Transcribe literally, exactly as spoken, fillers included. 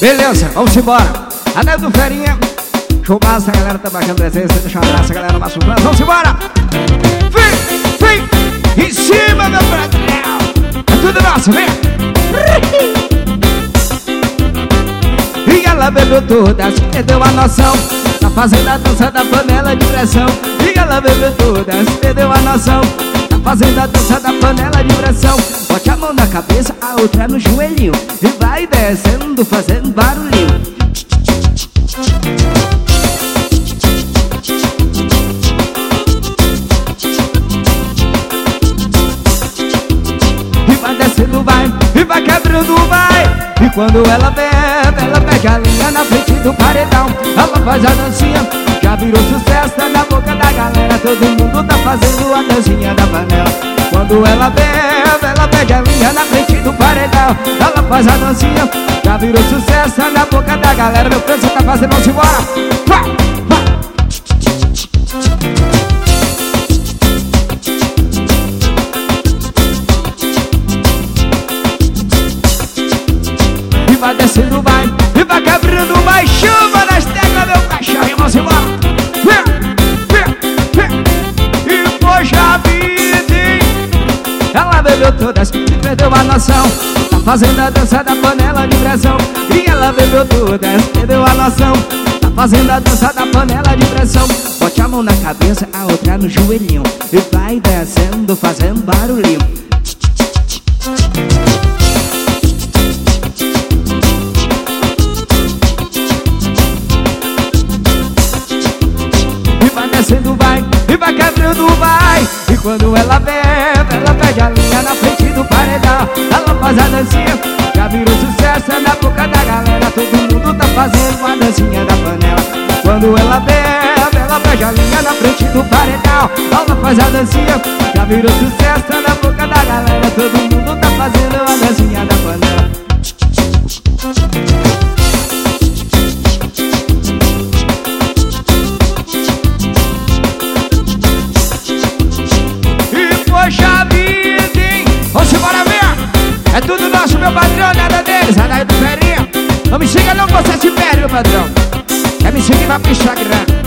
Beleza, vamos embora. Anel do Ferinha. Show massa, a galera tá marcando presença. Deixa um abraço, a galera massa. Vamos embora. Vem, vem. Em cima, meu patrão. É tudo nosso, vem. E ela bebeu todas, perdeu a noção. Tá fazendo a dança da panela de pressão. E ela bebeu todas, perdeu a noção. Tá fazendo a dança da panela de pressão. Bote a mão na cabeça, a outra no joelhinho. E vai descendo, fazendo barulhinho. E vai descendo, vai, e vai quebrando, vai. E quando ela bebe, ela pega a linha na frente do paredão. Ela faz a dancinha, já virou sucesso, tá na boca da galera. Todo mundo tá fazendo a dancinha da panela. Quando ela bebe, ela pega a linha na frente do paredão. Ela faz a dancinha, já virou sucesso, tá na boca da galera. Meu preço tá fazendo, vamos embora. Vai, vai. E vai descendo, vai, e vai quebrando, vai. Chuva nas teclas, meu cachorro, e vamos embora. E poxa vida, hein? Ela bebeu todas e perdeu a noção. Tá fazendo a dança da panela de pressão. E ela bebeu todas, perdeu a noção. Tá fazendo a dança da panela de pressão. Bote a mão na cabeça, a outra no joelhinho. E vai descendo, fazendo barulhinho. Descendo, vai, e vai quebrando, vai. E quando ela bebe, ela pega a linha na frente do paredão. Ela faz a dancinha, já virou sucesso, é na boca da galera. Todo mundo tá fazendo a dancinha da panela. Quando ela bebe, ela pega a linha na frente do paredão. Ela faz a dancinha, já virou sucesso, é na boca da galera. Todo mundo tá fazendo a dancinha da panela. Poxa vida, hein? Vamos embora ver. É tudo nosso, meu patrão, nada deles. Anel do Ferinha. Não me siga não que você se perde, meu patrão. Quer me seguir, vai pro Instagram.